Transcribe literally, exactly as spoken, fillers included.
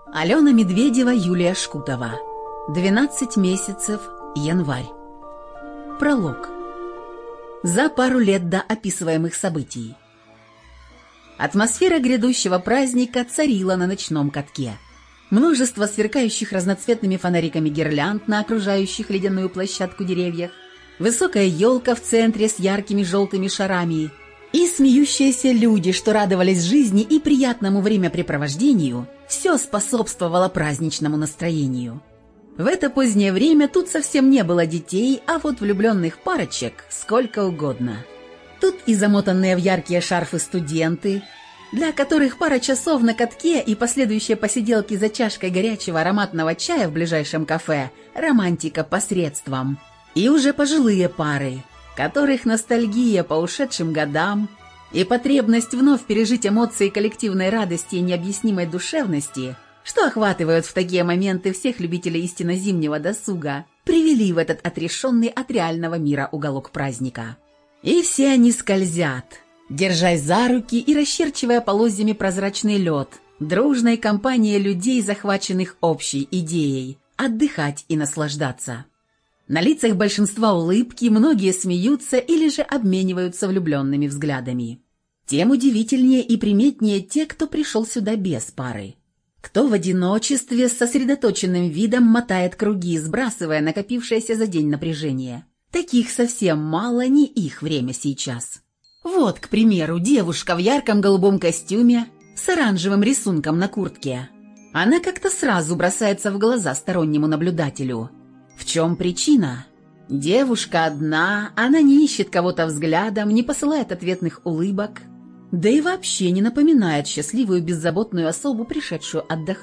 Алена Медведева, Юлия Шкутова. двенадцать месяцев, январь. Пролог. За пару лет до описываемых событий. Атмосфера грядущего праздника царила на ночном катке. Множество сверкающих разноцветными фонариками гирлянд на окружающих ледяную площадку деревьях, высокая елка в центре с яркими желтыми шарами и смеющиеся люди, что радовались жизни и приятному времяпрепровождению, все способствовало праздничному настроению. В это позднее время тут совсем не было детей, а вот влюбленных парочек сколько угодно. Тут и замотанные в яркие шарфы студенты, для которых пара часов на катке и последующие посиделки за чашкой горячего ароматного чая в ближайшем кафе – романтика посредством. И уже пожилые пары, которых ностальгия по ушедшим годам и потребность вновь пережить эмоции коллективной радости и необъяснимой душевности, что охватывают в такие моменты всех любителей истинно зимнего досуга, привели в этот отрешенный от реального мира уголок праздника. И все они скользят, держась за руки и расчерчивая полозьями прозрачный лед, дружной компанией людей, захваченных общей идеей – отдыхать и наслаждаться. На лицах большинства улыбки, многие смеются или же обмениваются влюбленными взглядами. Тем удивительнее и приметнее те, кто пришел сюда без пары. Кто в одиночестве с сосредоточенным видом мотает круги, сбрасывая накопившееся за день напряжение. Таких совсем мало, не их время сейчас. Вот, к примеру, девушка в ярком голубом костюме с оранжевым рисунком на куртке. Она как-то сразу бросается в глаза стороннему наблюдателю. В чем причина? Девушка одна, она не ищет кого-то взглядом, не посылает ответных улыбок, да и вообще не напоминает счастливую беззаботную особу, пришедшую отдохнуть.